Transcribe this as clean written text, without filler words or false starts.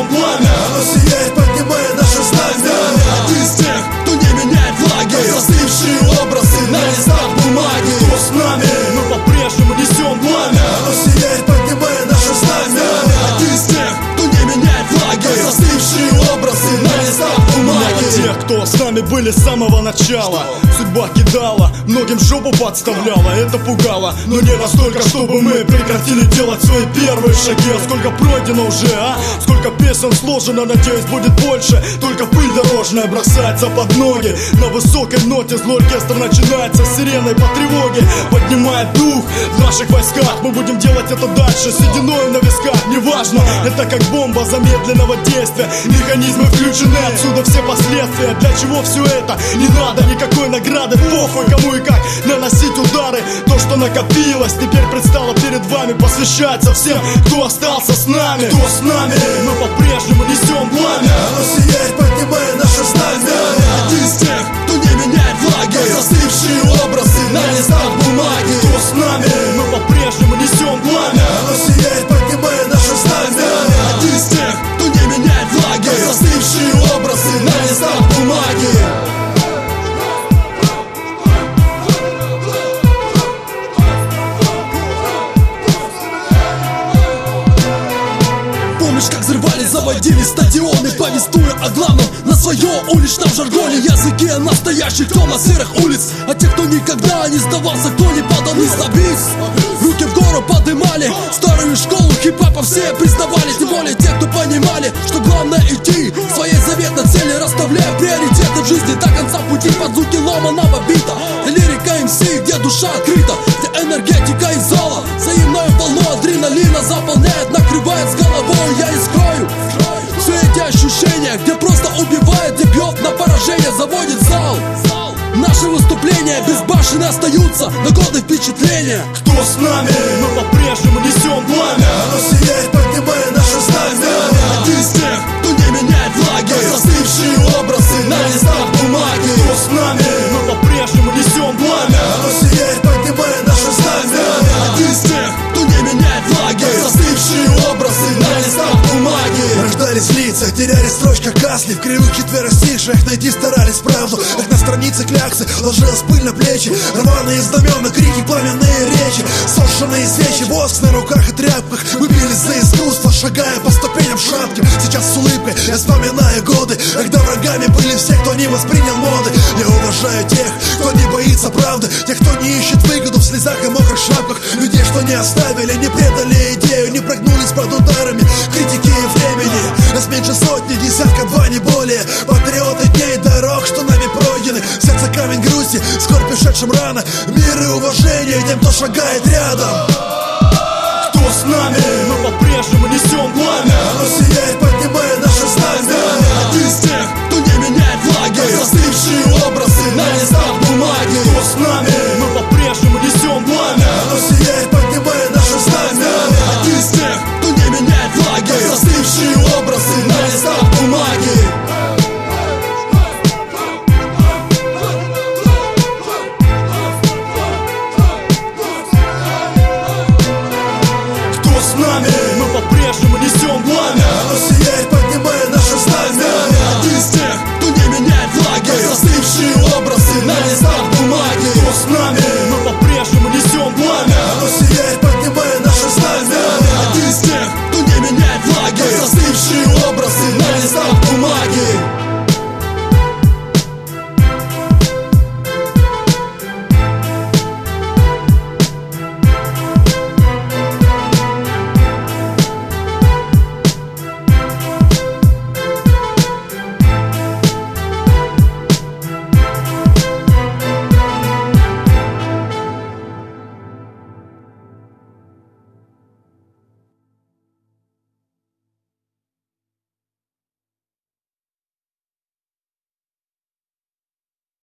пламя, оно сияет, поднимая наше знамя. А ты из тех, кто не меняет флаги, застывшие образы на листах бумаги. Кто с нами? Мы по-прежнему несем пламя, оно сияет, поднимая наше знамя. А ты из тех, кто не меняет флаги, застывшие образы на листах бумаги. Тех, кто с нами были с самого начала. Судьба кидала, многим жопу подставляла. Это пугало, но не настолько, чтобы мы прекратили делать свои первые шаги. А сколько пройдено уже, а? Сколько песен сложено, надеюсь, будет больше. Только пыль дорожная бросается под ноги. На высокой ноте злой оркестр начинается с сиреной по тревоге. Поднимает дух в наших войсках. Мы будем делать это дальше, сединой на висках. Неважно, это как бомба замедленного действия. Механизмы включены, отсюда все последствия. Для чего все это? Не надо никакой награды. Похуй кому и как наносить удары. То, что накопилось, теперь предстало перед вами. Посвящается всем, кто остался с нами. Кто с нами? Мы по-прежнему несем пламя, оно сияет, поднимая наше знамя. А ты из тех, кто не меняет флаги, застывшие образы на листах бумаги. Кто с нами? мы по-прежнему несем пламя, оно сияет, поднимая наше знамя. А ты из тех, кто не меняет флаги, застывшие образы на листах бумаги. Помнишь, как взрывали, заводили стадионы, повествуя о главном на своем уличном жаргоне. Языке настоящих темно-серых улиц, а те, кто никогда не сдавался, кто не падал из абис. Руки в гору поднимали, старую школу хип-хопа все признавали. Тем более те, кто понимали, что главное идти к своей заветной цели, расставляя приоритеты в жизни до конца пути под звуки ломаного бита. Где лирика МС, где душа открыта, где энергетика из зала взаимную волну адреналина заполняет, накрывает с головой. Я не скрою все эти ощущения, где просто убивает, где бьет на поражение, заводит зал. Наши выступления безбашенны остаются на годы впечатления. Кто с нами? мы по-прежнему несем пламя, оно сияет, поднимая наше знамя. А ты из тех, кто не меняет флаги, застывшие образы на листах бумаги. Кто с нами? мы по-прежнему несем пламя, оно сияет, поднимая наше знамя. А ты из тех, кто не меняет флаги, застывшие образы на листах бумаги. Рождались лица, теряли строчка касли, в кривых четверостишиях найти старались правду. Как на странице кляксы ложилась пыль на плечи, рваные знамена, крики, пламенные речи, сожженные свечи, воск на руках и тряпках. Мы бились за искусство, шагая по ступеням шатким. Сейчас с улыбкой я вспоминаю годы, когда врагами были все, кто не воспринял моды. Я уважаю тех, кто не боится правды, тех, кто не ищет выгоду в слезах и мокрых шапках. Людей, что не оставили, не предали идею, не прогнулись под ударами критики и времени. Нас меньше сотни, десятка, два, не более. Патриоты дней дорог, что нами пройдены. В сердце камень грусти, скорбь ушедшим рано. Мир и уважение тем, кто шагает рядом. кто с нами? Мы по-прежнему несем пламя, оно сияет, поднимая наше знамя. А ты из тех, кто не меняет флаги, застывшие образы на листах бумаги. кто с нами? мы по-прежнему несем пламя, оно сияет, поднимая наше знамя. А ты из тех, кто не меняет флаги, застывшие образы на листах бумаги. кто с нами? мы по-прежнему